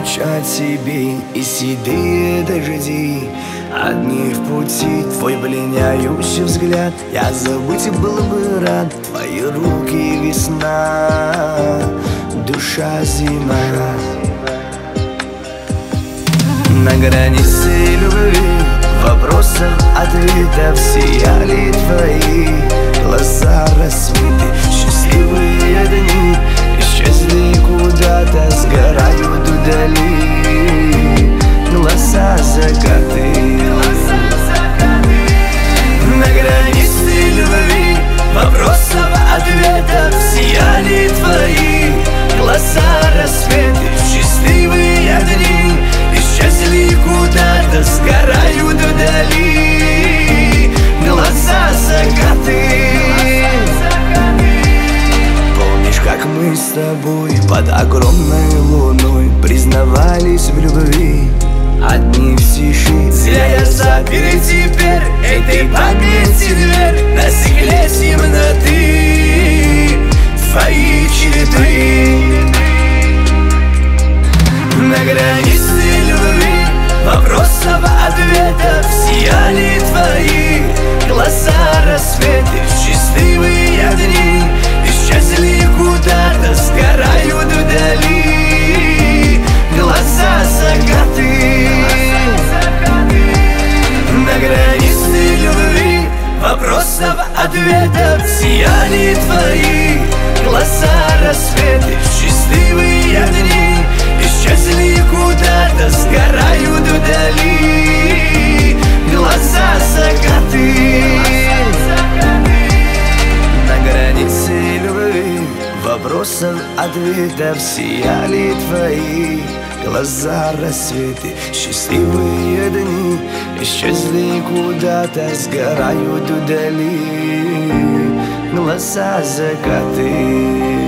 молчат себе и седые дожди. Одни в пути, твой пленяющий взгляд. Я забыть был бы рад, твои руки весна, душа зима. На границе любви, вопросов, ответов сияли твои глаза рассветы. Счастливые дни исчезли куда-то, сгорают вдали глаза закаты. На границе любви, вопросов, ответов сияли твои глаза рассветы. Счастливые дни исчезли куда-то, сгорают вдали глаза закаты. Помнишь, как мы с тобой под огромной луной признавались в любви? Одни в тиши, зря я запер теперь этой памяти дверь. На стекле темноты твои черты. На границе любви, вопросов, ответов сияли твои глаза рассветы. Счастливые дни исчезли куда-то, сгорают вдали глаза закаты. На границе любви, вопросов, ответов сияли твои глаза рассветы. Счастливые дни исчезли куда-то, сгорают вдали глаза закаты. На границе любви, вопросов, ответов сияли твои глаза рассветы. Счастливые дни исчезли куда-то, сгорают вдали глаза закаты.